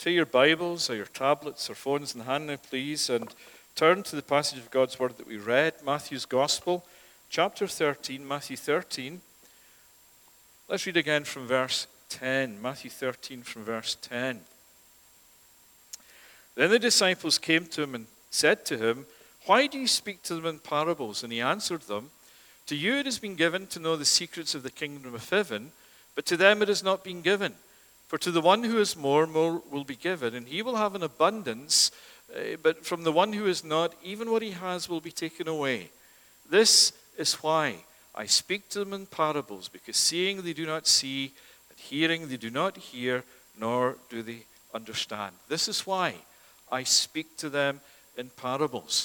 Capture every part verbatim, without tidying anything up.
Take your Bibles or your tablets or phones in hand now, please, and turn to the passage of God's Word that we read, Matthew's Gospel, chapter thirteen, Matthew thirteen. Let's read again from verse ten, Matthew thirteen from verse ten. Then the disciples came to him and said to him, "Why do you speak to them in parables?" And he answered them, "To you it has been given to know the secrets of the kingdom of heaven, but to them it has not been given. For to the one who has more, more will be given, and he will have an abundance. Uh, but from the one who has not, even what he has will be taken away. This is why I speak to them in parables, because seeing they do not see, and hearing they do not hear, nor do they understand. This is why I speak to them in parables."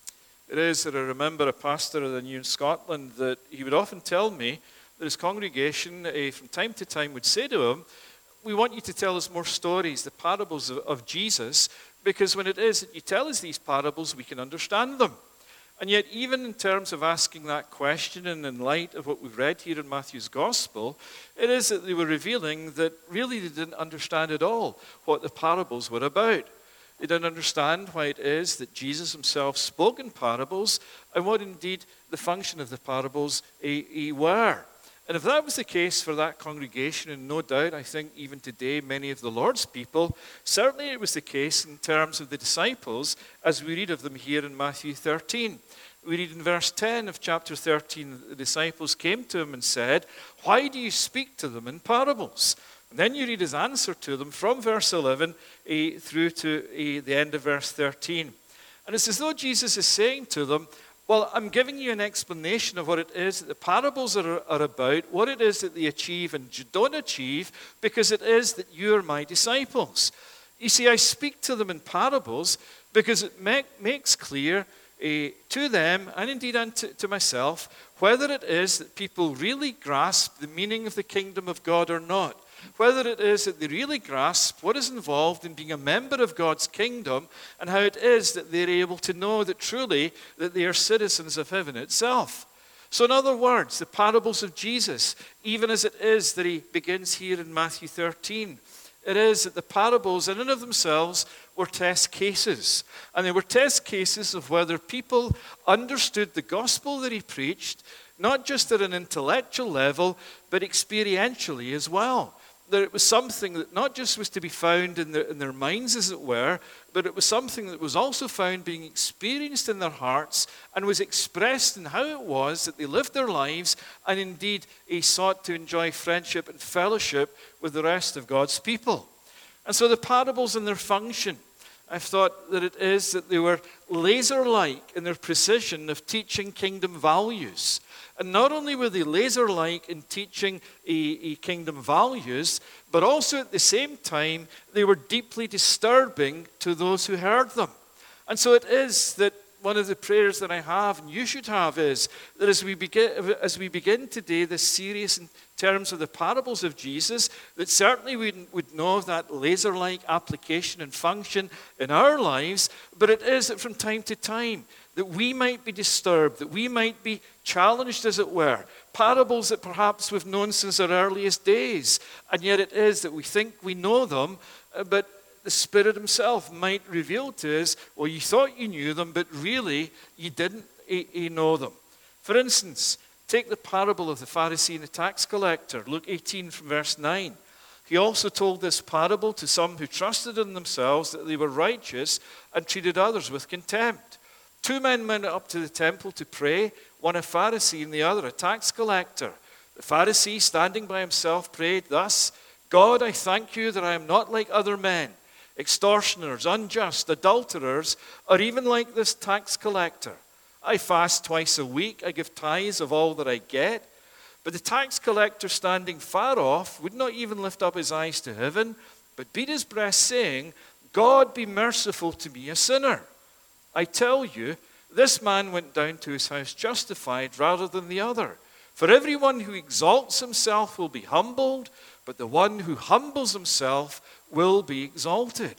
It is that I remember a pastor that I knew in Scotland that he would often tell me that his congregation, uh, from time to time, would say to him, "We want you to tell us more stories, the parables of, of Jesus, because when it is that you tell us these parables, we can understand them." And yet, even in terms of asking that question, and in light of what we've read here in Matthew's Gospel, it is that they were revealing that really they didn't understand at all what the parables were about. They didn't understand why it is that Jesus himself spoke in parables, and what indeed the function of the parables eh, eh, were. And if that was the case for that congregation, and no doubt, I think even today, many of the Lord's people, certainly it was the case in terms of the disciples, as we read of them here in Matthew thirteen. We read in verse ten of chapter thirteen, the disciples came to him and said, "Why do you speak to them in parables?" And then you read his answer to them from verse eleven eh, through to eh, the end of verse thirteen. And it's as though Jesus is saying to them, well, I'm giving you an explanation of what it is that the parables are, are about, what it is that they achieve and don't achieve, because it is that you are my disciples. You see, I speak to them in parables because it make, makes clear uh, to them, and indeed and to, to myself, whether it is that people really grasp the meaning of the kingdom of God or not. Whether it is that they really grasp what is involved in being a member of God's kingdom, and how it is that they're able to know that truly that they are citizens of heaven itself. So in other words, the parables of Jesus, even as it is that he begins here in Matthew thirteen, it is that the parables in and of themselves were test cases. And they were test cases of whether people understood the gospel that he preached, not just at an intellectual level, but experientially as well. That it was something that not just was to be found in their, in their minds, as it were, but it was something that was also found being experienced in their hearts and was expressed in how it was that they lived their lives, and indeed he sought to enjoy friendship and fellowship with the rest of God's people. And so the parables and their function, I've thought that it is that they were laser-like in their precision of teaching kingdom values. And not only were they laser-like in teaching a, a kingdom values, but also at the same time, they were deeply disturbing to those who heard them. And so it is that one of the prayers that I have, and you should have, is that as we begin, as we begin today this series in terms of the parables of Jesus, that certainly we would know that laser-like application and function in our lives, but it is that from time to time, that we might be disturbed, that we might be challenged, as it were. Parables that perhaps we've known since our earliest days, and yet it is that we think we know them, but the Spirit himself might reveal to us, well, you thought you knew them, but really you didn't you know them. For instance, take the parable of the Pharisee and the tax collector, Luke eighteen from verse nine. He also told this parable to some who trusted in themselves that they were righteous and treated others with contempt. Two men went up to the temple to pray, one a Pharisee and the other a tax collector. The Pharisee, standing by himself, prayed thus, "God, I thank you that I am not like other men, extortioners, unjust, adulterers, or even like this tax collector. I fast twice a week, I give tithes of all that I get." But the tax collector, standing far off, would not even lift up his eyes to heaven, but beat his breast, saying, "God, be merciful to me, a sinner." I tell you, this man went down to his house justified rather than the other. For everyone who exalts himself will be humbled, but the one who humbles himself will be exalted.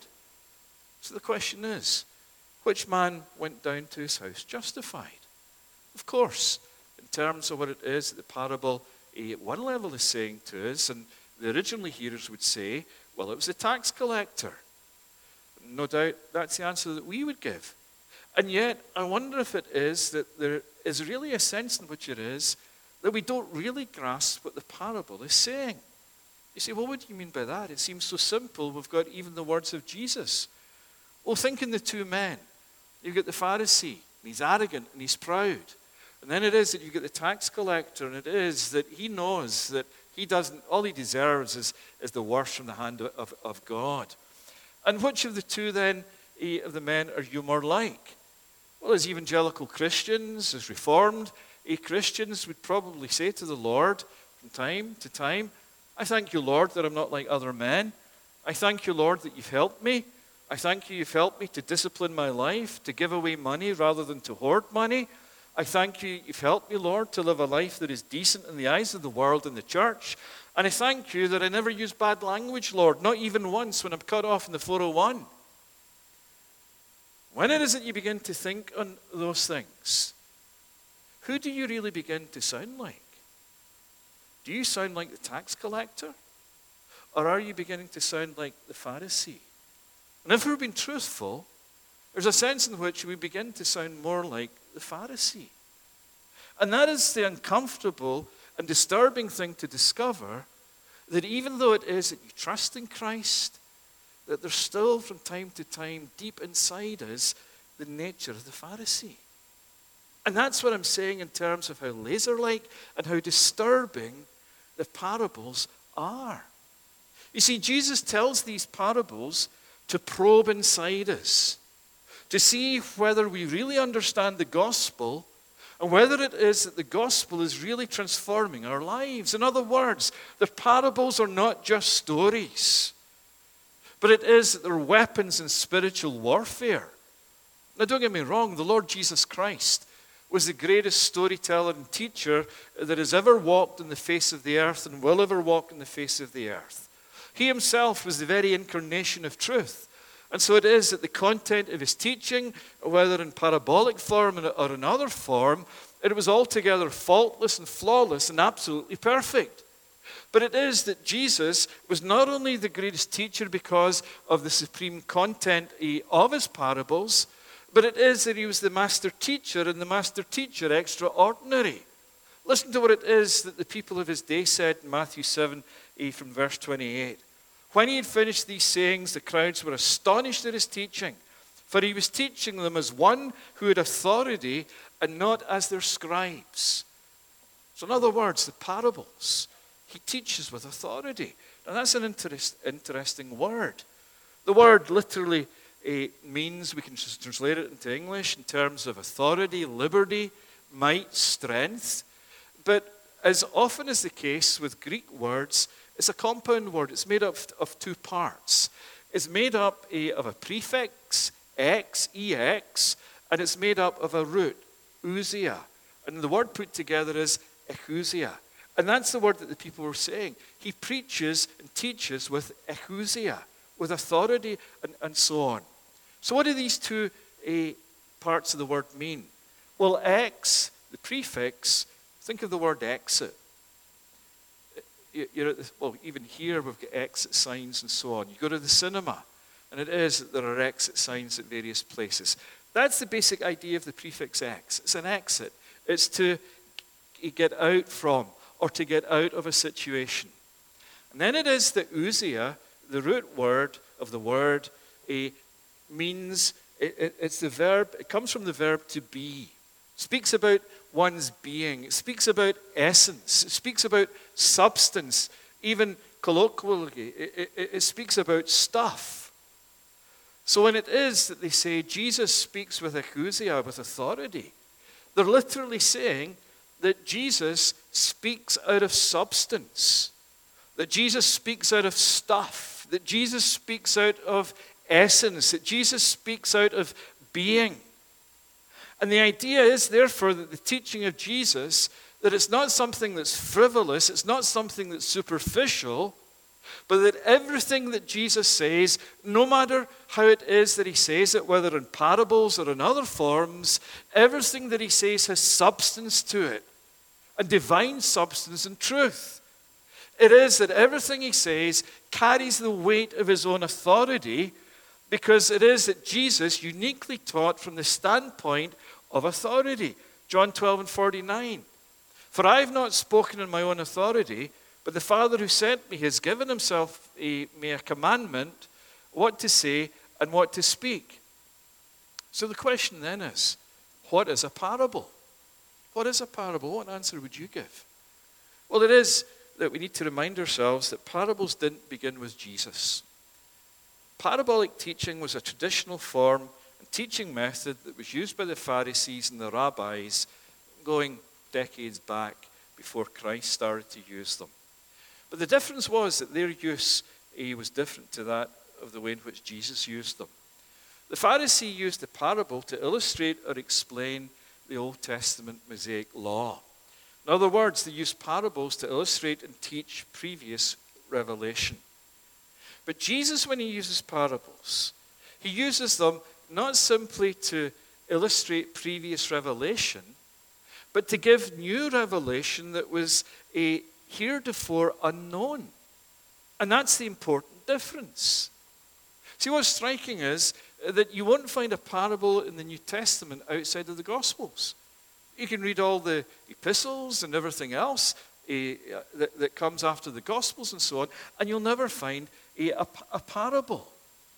So the question is, which man went down to his house justified? Of course, in terms of what it is that the parable at one level is saying to us, and the original hearers would say, well, it was the tax collector. No doubt that's the answer that we would give. And yet, I wonder if it is that there is really a sense in which it is that we don't really grasp what the parable is saying. You say, well, what do you mean by that? It seems so simple. We've got even the words of Jesus. Well, think in the two men. You've got the Pharisee, and he's arrogant, and he's proud. And then it is that you get the tax collector, and it is that he knows that he doesn't, all he deserves is, is the worst from the hand of, of God. And which of the two then, eh, of the men are you more like? Well, as evangelical Christians, as Reformed eh, Christians would probably say to the Lord from time to time, I thank you, Lord, that I'm not like other men. I thank you, Lord, that you've helped me. I thank you you've helped me to discipline my life, to give away money rather than to hoard money. I thank you you've helped me, Lord, to live a life that is decent in the eyes of the world and the church. And I thank you that I never use bad language, Lord, not even once when I'm cut off in the four oh one. When it is that you begin to think on those things, who do you really begin to sound like? Do you sound like the tax collector? Or are you beginning to sound like the Pharisee? And if we're being truthful, there's a sense in which we begin to sound more like the Pharisee. And that is the uncomfortable and disturbing thing to discover, that even though it is that you trust in Christ, that there's still from time to time deep inside us the nature of the Pharisee. And that's what I'm saying in terms of how laser-like and how disturbing the parables are. You see, Jesus tells these parables to probe inside us, to see whether we really understand the gospel and whether it is that the gospel is really transforming our lives. In other words, the parables are not just stories, but it is that they're weapons in spiritual warfare. Now, don't get me wrong, the Lord Jesus Christ was the greatest storyteller and teacher that has ever walked on the face of the earth and will ever walk on the face of the earth. He himself was the very incarnation of truth. And so it is that the content of his teaching, whether in parabolic form or in other form, it was altogether faultless and flawless and absolutely perfect. But it is that Jesus was not only the greatest teacher because of the supreme content of his parables, but it is that he was the master teacher, and the master teacher extraordinary. Listen to what it is that the people of his day said in Matthew seven, from verse twenty-eight. When he had finished these sayings, the crowds were astonished at his teaching, for he was teaching them as one who had authority and not as their scribes. So in other words, the parables, he teaches with authority. And that's an interest, interesting word. The word literally uh, means, we can just translate it into English in terms of authority, liberty, might, strength. But as often is the case with Greek words, it's a compound word. It's made up of two parts. It's made up uh, of a prefix, ex, ex, and it's made up of a root, ousia. And the word put together is exousia. And that's the word that the people were saying. He preaches and teaches with exousia, with authority and, and so on. So what do these two uh, parts of the word mean? Well, ex, the prefix, think of the word exit. You're at the, well, even here we've got exit signs and so on. You go to the cinema, and it is that there are exit signs at various places. That's the basic idea of the prefix ex. It's an exit. It's to get out from, or to get out of a situation. And then it is that ousia, the root word of the word, uh, means, it, it, it's the verb, it comes from the verb to be. It speaks about one's being. It speaks about essence. It speaks about substance. Even colloquially, it, it, it speaks about stuff. So when it is that they say Jesus speaks with exousia, with authority, they're literally saying that Jesus speaks out of substance, that Jesus speaks out of stuff, that Jesus speaks out of essence, that Jesus speaks out of being. And the idea is, therefore, that the teaching of Jesus, that it's not something that's frivolous, it's not something that's superficial, but that everything that Jesus says, no matter how it is that he says it, whether in parables or in other forms, everything that he says has substance to it, and divine substance and truth. It is that everything he says carries the weight of his own authority, because it is that Jesus uniquely taught from the standpoint of authority. John twelve and forty-nine. For I have not spoken in my own authority, but the Father who sent me has given himself a, me a commandment what to say and what to speak. So the question then is, what is a parable? What is a parable? What answer would you give? Well, it is that we need to remind ourselves that parables didn't begin with Jesus. Parabolic teaching was a traditional form and teaching method that was used by the Pharisees and the rabbis going decades back before Christ started to use them. But the difference was that their use eh, was different to that of the way in which Jesus used them. The Pharisee used the parable to illustrate or explain the Old Testament Mosaic law. In other words, they used parables to illustrate and teach previous revelation. But Jesus, when he uses parables, he uses them not simply to illustrate previous revelation, but to give new revelation that was a heretofore unknown. And that's the important difference. See, what's striking is that you won't find a parable in the New Testament outside of the Gospels. You can read all the epistles and everything else uh, that, that comes after the Gospels and so on, and you'll never find a, a, a parable.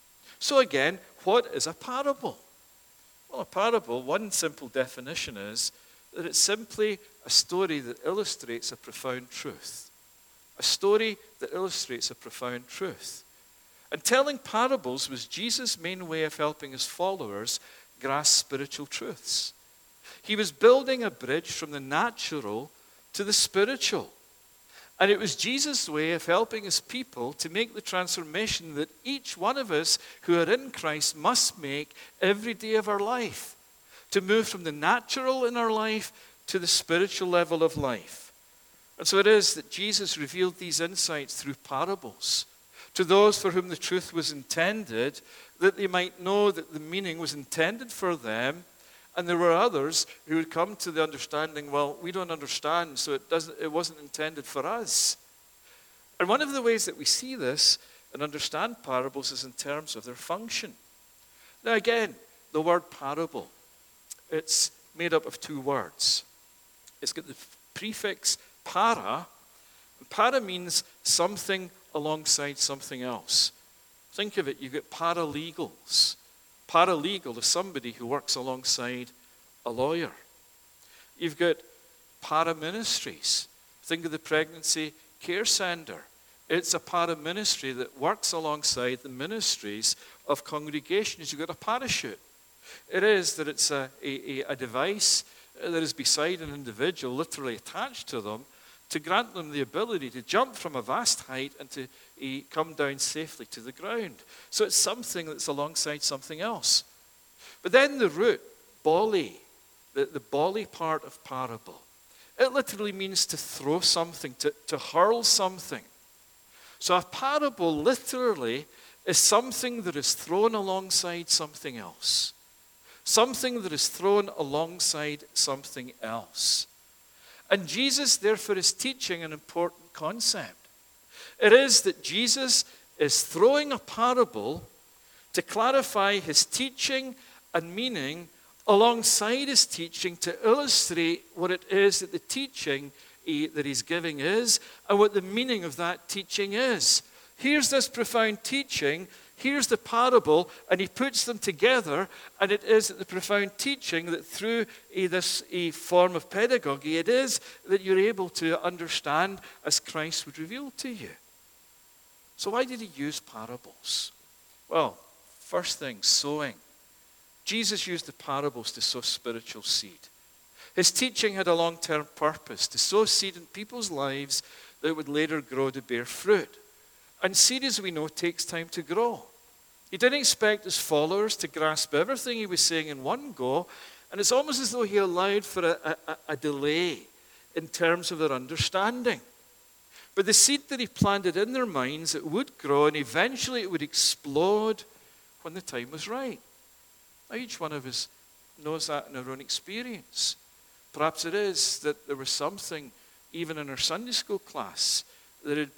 So again, what is a parable? Well, a parable, one simple definition is that it's simply a story that illustrates a profound truth. A story that illustrates a profound truth. And telling parables was Jesus' main way of helping his followers grasp spiritual truths. He was building a bridge from the natural to the spiritual. And it was Jesus' way of helping his people to make the transformation that each one of us who are in Christ must make every day of our life. To move from the natural in our life to the spiritual level of life. And so it is that Jesus revealed these insights through parables to those for whom the truth was intended, that they might know that the meaning was intended for them. And there were others who would come to the understanding, well, we don't understand, so it doesn't it wasn't intended for us. And one of the ways that we see this and understand parables is in terms of their function. Now again, the word parable, it's made up of two words. It's got the prefix para, and para means something alongside something else. Think of it, you've got paralegals. Paralegal is somebody who works alongside a lawyer. You've got paraministries. Think of the pregnancy care center. It's a paraministry that works alongside the ministries of congregations. You've got a parachute. It is that it's a, a, a device that is beside an individual, literally attached to them, to grant them the ability to jump from a vast height and to uh, come down safely to the ground. So it's something that's alongside something else. But then the root, boli, the, the boli part of parable, it literally means to throw something, to, to hurl something. So a parable literally is something that is thrown alongside something else. Something that is thrown alongside something else. And Jesus, therefore, is teaching an important concept. It is that Jesus is throwing a parable to clarify his teaching and meaning alongside his teaching to illustrate what it is that the teaching he, that he's giving is and what the meaning of that teaching is. Here's this profound teaching. Here's the parable, and he puts them together, and it is the profound teaching that through a, this a form of pedagogy, it is that you're able to understand as Christ would reveal to you. So why did he use parables? Well, first thing, sowing. Jesus used the parables to sow spiritual seed. His teaching had a long-term purpose, to sow seed in people's lives that would later grow to bear fruit. And seed, as we know, takes time to grow. He didn't expect his followers to grasp everything he was saying in one go, and it's almost as though he allowed for a, a, a delay in terms of their understanding. But the seed that he planted in their minds, it would grow, and eventually it would explode when the time was right. Now, each one of us knows that in our own experience. Perhaps it is that there was something, even in our Sunday school class, that had been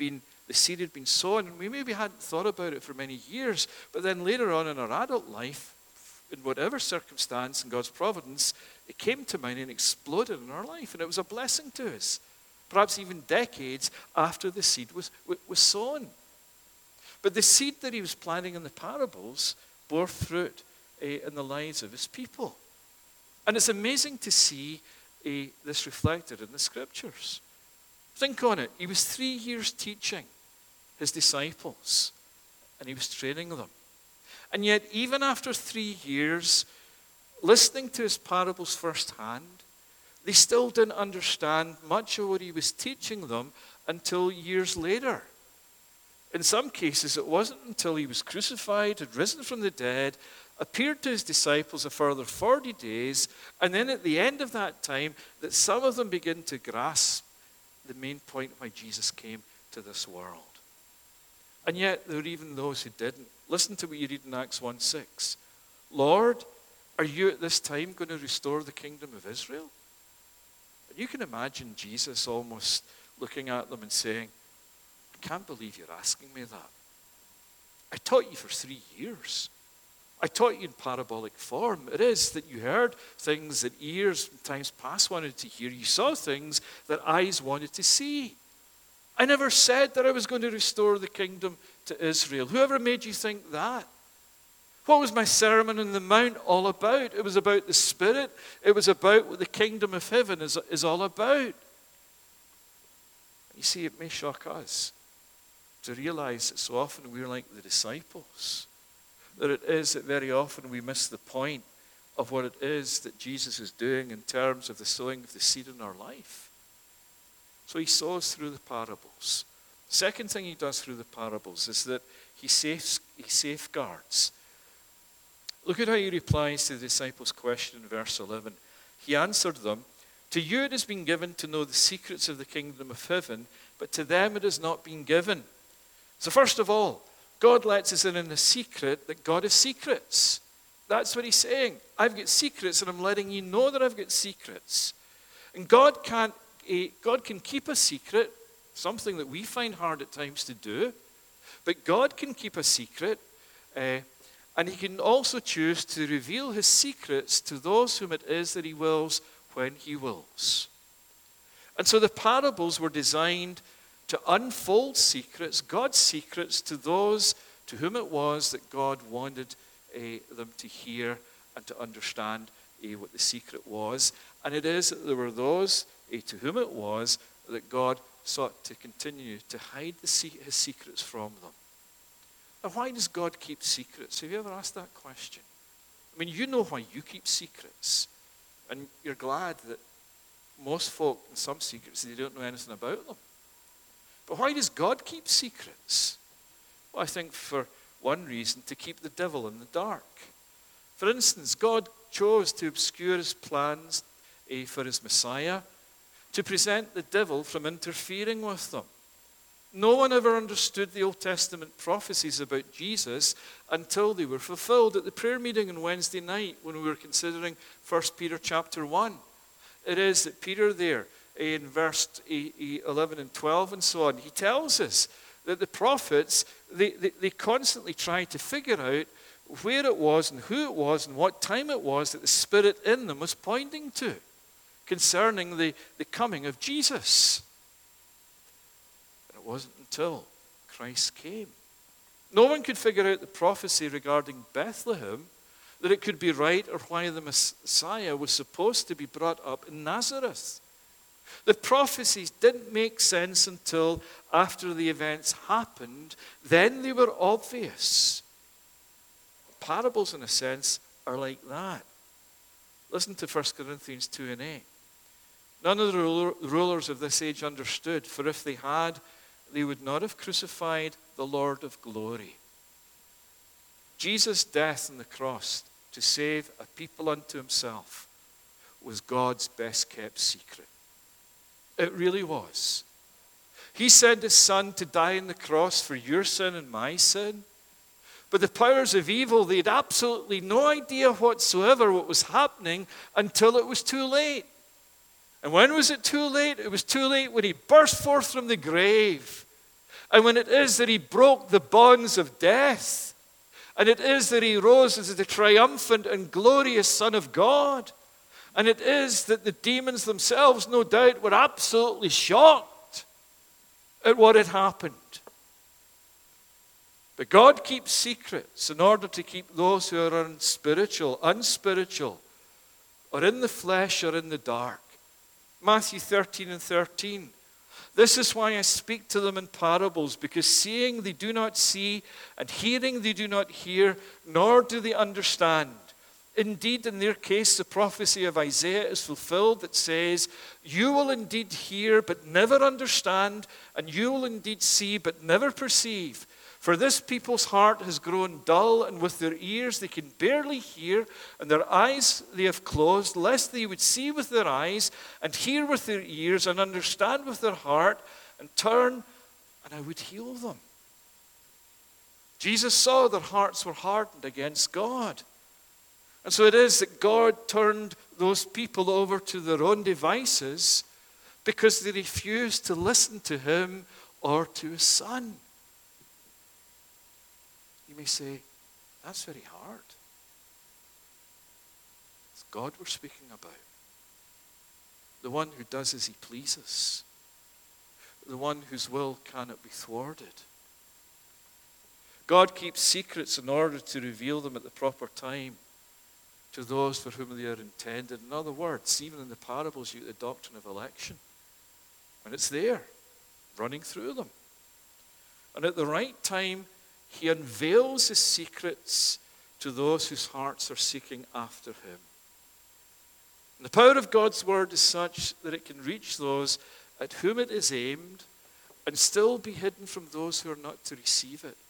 the seed had been sown, and we maybe hadn't thought about it for many years, but then later on in our adult life, in whatever circumstance in God's providence, it came to mind and exploded in our life, and it was a blessing to us, perhaps even decades after the seed was, was sown. But the seed that he was planting in the parables bore fruit uh, in the lives of his people. And it's amazing to see uh, this reflected in the scriptures. Think on it. He was three years teaching his disciples, and he was training them. And yet, even after three years, listening to his parables firsthand, they still didn't understand much of what he was teaching them until years later. In some cases, it wasn't until he was crucified, had risen from the dead, appeared to his disciples a further forty days, and then at the end of that time, that some of them begin to grasp the main point why Jesus came to this world. And yet, there were even those who didn't. Listen to what you read in Acts one six. Lord, are you at this time going to restore the kingdom of Israel? And you can imagine Jesus almost looking at them and saying, I can't believe you're asking me that. I taught you for three years. I taught you in parabolic form. It is that you heard things that ears in times past wanted to hear. You saw things that eyes wanted to see. I never said that I was going to restore the kingdom to Israel. Whoever made you think that? What was my Sermon on the Mount all about? It was about the Spirit. It was about what the kingdom of heaven is, is all about. You see, it may shock us to realize that so often we're like the disciples. That it is that very often we miss the point of what it is that Jesus is doing in terms of the sowing of the seed in our life. So he sows through the parables. Second thing he does through the parables is that he, safe, he safeguards. Look at how he replies to the disciples' question in verse eleven. He answered them, to you it has been given to know the secrets of the kingdom of heaven, but to them it has not been given. So first of all, God lets us in in a secret that God has secrets. That's what he's saying. I've got secrets, and I'm letting you know that I've got secrets. And God can't God can keep a secret, something that we find hard at times to do, but God can keep a secret, uh, and he can also choose to reveal his secrets to those whom it is that he wills when he wills. And so the parables were designed to unfold secrets, God's secrets, to those to whom it was that God wanted uh, them to hear and to understand uh, what the secret was. And it is that there were those to whom it was that God sought to continue to hide the se- his secrets from them. Now, why does God keep secrets? Have you ever asked that question? I mean, you know why you keep secrets. And you're glad that most folk in some secrets, they don't know anything about them. But why does God keep secrets? Well, I think for one reason, to keep the devil in the dark. For instance, God chose to obscure his plans eh, for his Messiah, to prevent the devil from interfering with them. No one ever understood the Old Testament prophecies about Jesus until they were fulfilled. At the prayer meeting on Wednesday night, when we were considering First Peter chapter one, it is that Peter there, in verse eleven and twelve and so on, he tells us that the prophets, they, they, they constantly tried to figure out where it was and who it was and what time it was that the Spirit in them was pointing to concerning the, the coming of Jesus. And it wasn't until Christ came. No one could figure out the prophecy regarding Bethlehem, that it could be right, or why the Messiah was supposed to be brought up in Nazareth. The prophecies didn't make sense until after the events happened. Then they were obvious. Parables, in a sense, are like that. Listen to First Corinthians two and eight. None of the rulers of this age understood, for if they had, they would not have crucified the Lord of glory. Jesus' death on the cross to save a people unto himself was God's best kept secret. It really was. He sent his son to die on the cross for your sin and my sin. But the powers of evil, they had absolutely no idea whatsoever what was happening until it was too late. And when was it too late? It was too late when he burst forth from the grave. And when it is that he broke the bonds of death, and it is that he rose as the triumphant and glorious Son of God, and it is that the demons themselves, no doubt, were absolutely shocked at what had happened. But God keeps secrets in order to keep those who are unspiritual, unspiritual, or in the flesh or in the dark. Matthew thirteen and thirteen. This is why I speak to them in parables, because seeing they do not see, and hearing they do not hear, nor do they understand. Indeed, in their case, the prophecy of Isaiah is fulfilled that says, you will indeed hear, but never understand, and you will indeed see, but never perceive. For this people's heart has grown dull, and with their ears they can barely hear, and their eyes they have closed, lest they would see with their eyes, and hear with their ears, and understand with their heart, and turn, and I would heal them. Jesus saw their hearts were hardened against God. And so it is that God turned those people over to their own devices because they refused to listen to him or to his Son. You may say, that's very hard. It's God we're speaking about. The one who does as he pleases. The one whose will cannot be thwarted. God keeps secrets in order to reveal them at the proper time to those for whom they are intended. In other words, even in the parables, you get the doctrine of election. And it's there, running through them. And at the right time, he unveils his secrets to those whose hearts are seeking after him. And the power of God's word is such that it can reach those at whom it is aimed and still be hidden from those who are not to receive it.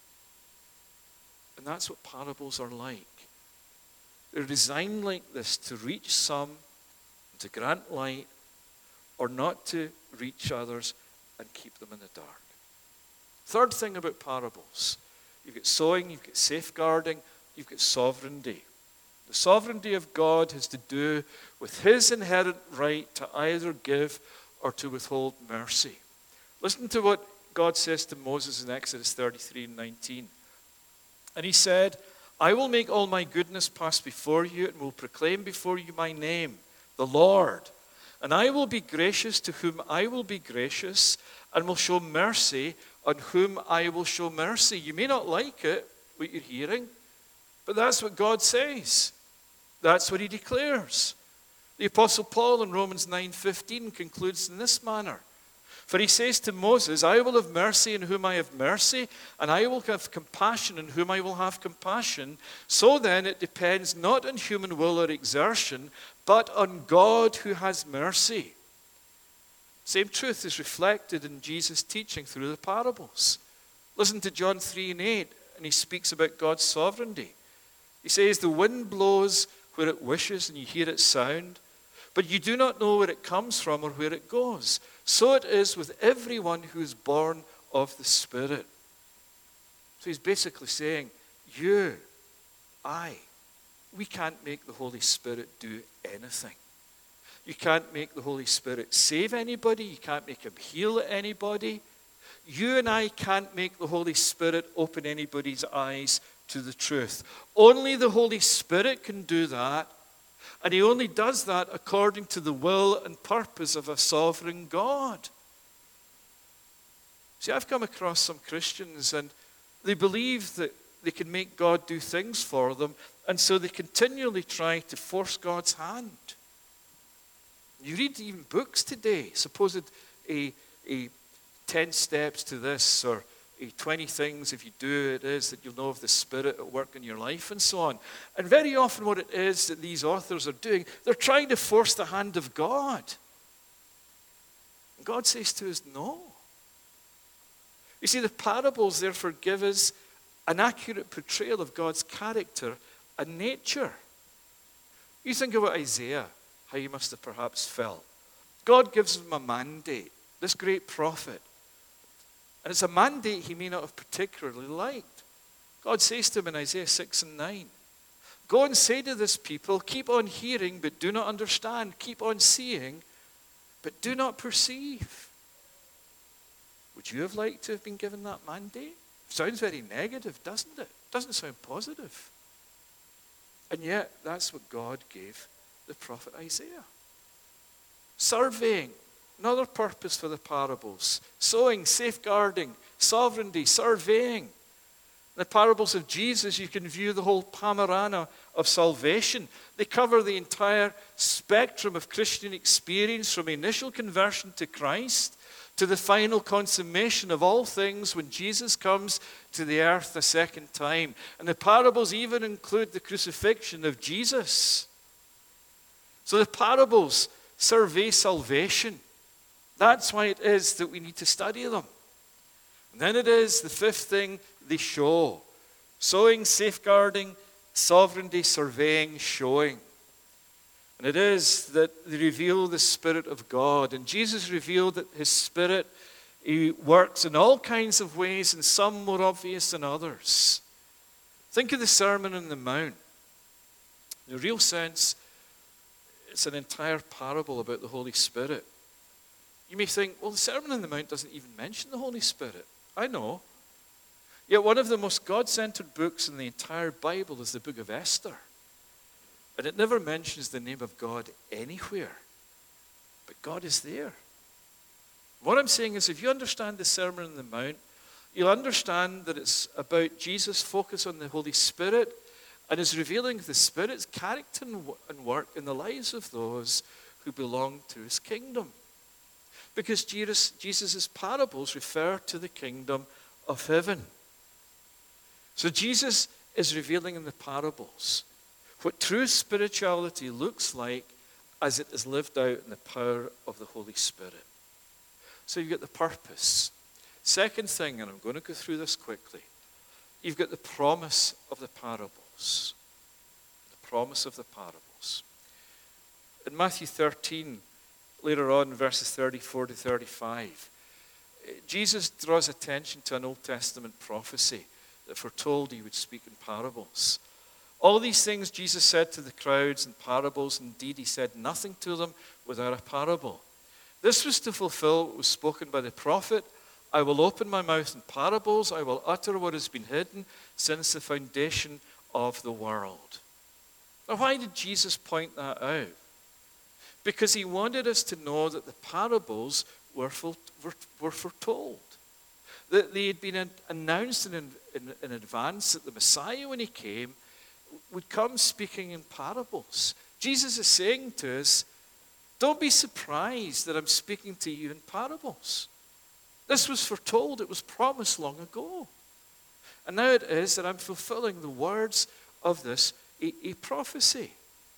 And that's what parables are like. They're designed like this to reach some, to grant light, or not to reach others and keep them in the dark. Third thing about parables. You've got sowing, you've got safeguarding, you've got sovereignty. The sovereignty of God has to do with his inherent right to either give or to withhold mercy. Listen to what God says to Moses in Exodus thirty-three and nineteen. And he said, I will make all my goodness pass before you and will proclaim before you my name, the Lord. And I will be gracious to whom I will be gracious and will show mercy on whom I will show mercy. You may not like it, what you're hearing, but that's what God says. That's what he declares. The Apostle Paul in Romans nine fifteen concludes in this manner. For he says to Moses, I will have mercy on whom I have mercy, and I will have compassion on whom I will have compassion. So then it depends not on human will or exertion, but on God who has mercy. Same truth is reflected in Jesus' teaching through the parables. Listen to John three and eight, and he speaks about God's sovereignty. He says, the wind blows where it wishes, and you hear its sound, but you do not know where it comes from or where it goes. So it is with everyone who is born of the Spirit. So he's basically saying, you, I, we can't make the Holy Spirit do anything. You can't make the Holy Spirit save anybody. You can't make him heal anybody. You and I can't make the Holy Spirit open anybody's eyes to the truth. Only the Holy Spirit can do that. And he only does that according to the will and purpose of a sovereign God. See, I've come across some Christians and they believe that they can make God do things for them, and so they continually try to force God's hand. You read even books today, supposed a, a ten steps to this, or a twenty things if you do it is that you'll know of the Spirit at work in your life, and so on. And very often what it is that these authors are doing, they're trying to force the hand of God. And God says to us, no. You see, the parables therefore give us an accurate portrayal of God's character and nature. You think about Isaiah, how he must have perhaps felt. God gives him a mandate, this great prophet. And it's a mandate he may not have particularly liked. God says to him in Isaiah six and nine, go and say to this people, keep on hearing, but do not understand. Keep on seeing, but do not perceive. Would you have liked to have been given that mandate? Sounds very negative, doesn't it? Doesn't sound positive. And yet, that's what God gave the prophet Isaiah. Surveying, another purpose for the parables. Sowing, safeguarding, sovereignty, surveying. The parables of Jesus, you can view the whole panorama of salvation. They cover the entire spectrum of Christian experience, from initial conversion to Christ to the final consummation of all things when Jesus comes to the earth a second time. And the parables even include the crucifixion of Jesus. So the parables survey salvation. That's why it is that we need to study them. And then it is the fifth thing, they show. Sowing, safeguarding, sovereignty, surveying, showing. And it is that they reveal the Spirit of God. And Jesus revealed that his Spirit, he works in all kinds of ways, and some more obvious than others. Think of the Sermon on the Mount. In a real sense, it's an entire parable about the Holy Spirit. You may think, well, the Sermon on the Mount doesn't even mention the Holy Spirit. I know. Yet one of the most God-centered books in the entire Bible is the book of Esther. And it never mentions the name of God anywhere. But God is there. What I'm saying is, if you understand the Sermon on the Mount, you'll understand that it's about Jesus' focus on the Holy Spirit and is revealing the Spirit's character and work in the lives of those who belong to his kingdom. Because Jesus' Jesus' parables refer to the kingdom of heaven. So Jesus is revealing in the parables what true spirituality looks like as it is lived out in the power of the Holy Spirit. So you've got the purpose. Second thing, and I'm going to go through this quickly, you've got the promise of the parables. The promise of the parables. In Matthew thirteen, later on, verses thirty-four to thirty-five, Jesus draws attention to an Old Testament prophecy that foretold he would speak in parables. All these things Jesus said to the crowds in parables. Indeed, he said nothing to them without a parable. This was to fulfill what was spoken by the prophet. I will open my mouth in parables. I will utter what has been hidden since the foundation of the world. Now, why did Jesus point that out? Because he wanted us to know that the parables were, full, were, were foretold. That they had been announced in, in, in advance that the Messiah, when he came, would come speaking in parables. Jesus is saying to us, don't be surprised that I'm speaking to you in parables. This was foretold. It was promised long ago. And now it is that I'm fulfilling the words of this a, a prophecy.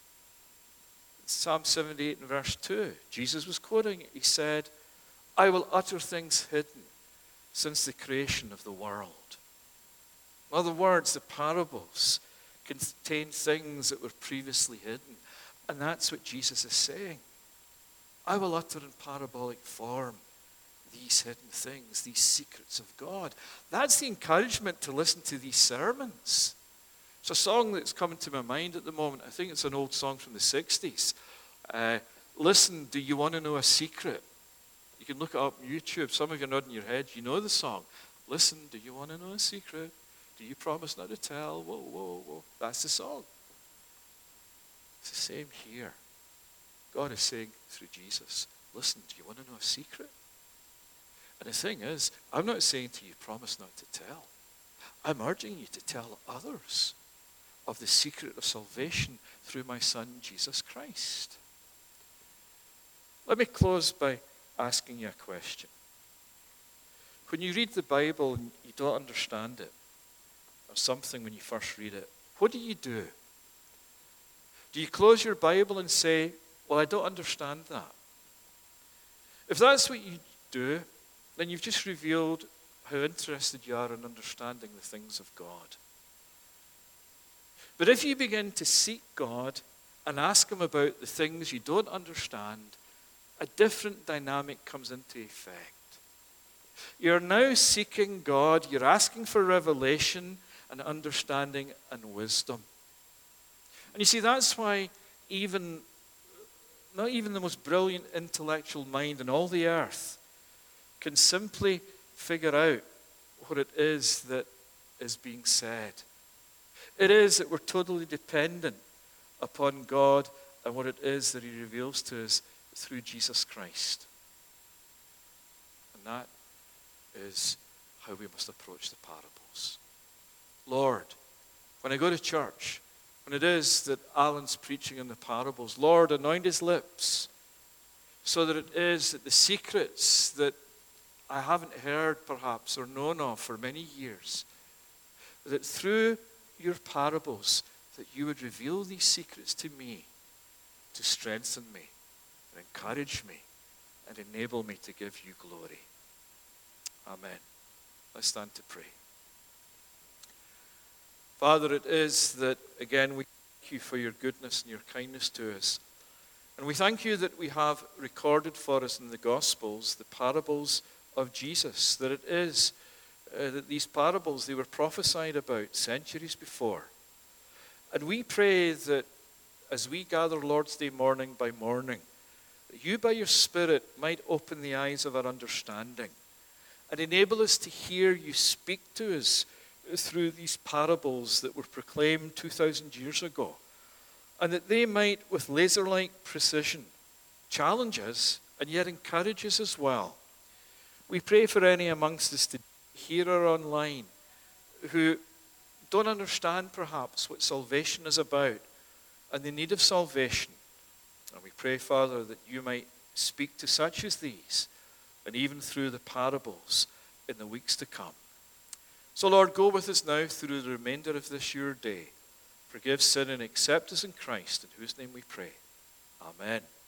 Psalm seventy-eight and verse two, Jesus was quoting it. He said, I will utter things hidden since the creation of the world. In other words, the parables contain things that were previously hidden. And that's what Jesus is saying. I will utter in parabolic form these hidden things, these secrets of God. That's the encouragement to listen to these sermons. It's a song that's coming to my mind at the moment. I think it's an old song from the sixties. Uh, Listen, do you want to know a secret? You can look it up on YouTube. Some of you are nodding your head. You know the song. Listen, do you want to know a secret? Do you promise not to tell? Whoa, whoa, whoa. That's the song. It's the same here. God is saying through Jesus, listen, do you want to know a secret? And the thing is, I'm not saying to you, promise not to tell. I'm urging you to tell others of the secret of salvation through my Son, Jesus Christ. Let me close by asking you a question. When you read the Bible and you don't understand it, or something when you first read it, what do you do? Do you close your Bible and say, well, I don't understand that? If that's what you do, then you've just revealed how interested you are in understanding the things of God. But if you begin to seek God and ask him about the things you don't understand, a different dynamic comes into effect. You're now seeking God, you're asking for revelation and understanding and wisdom. And you see, that's why even, not even the most brilliant intellectual mind in all the earth can simply figure out what it is that is being said. It is that we're totally dependent upon God and what it is that he reveals to us through Jesus Christ. And that is how we must approach the parables. Lord, when I go to church, when it is that Alan's preaching in the parables, Lord, anoint his lips so that it is that the secrets that I haven't heard perhaps or known of for many years, that through your parables that you would reveal these secrets to me to strengthen me and encourage me and enable me to give you glory. Amen. Let's stand to pray. Father, it is that, again, we thank you for your goodness and your kindness to us. And we thank you that we have recorded for us in the Gospels the parables of Jesus, that it is uh, that these parables, they were prophesied about centuries before. And we pray that as we gather Lord's Day morning by morning, that you by your Spirit might open the eyes of our understanding and enable us to hear you speak to us through these parables that were proclaimed two thousand years ago, and that they might, with laser-like precision, challenge us and yet encourage us as well. We pray for any amongst us today, here or online, who don't understand perhaps what salvation is about and the need of salvation. And we pray, Father, that you might speak to such as these, and even through the parables in the weeks to come. So, Lord, go with us now through the remainder of this your day. Forgive sin and accept us in Christ, in whose name we pray. Amen.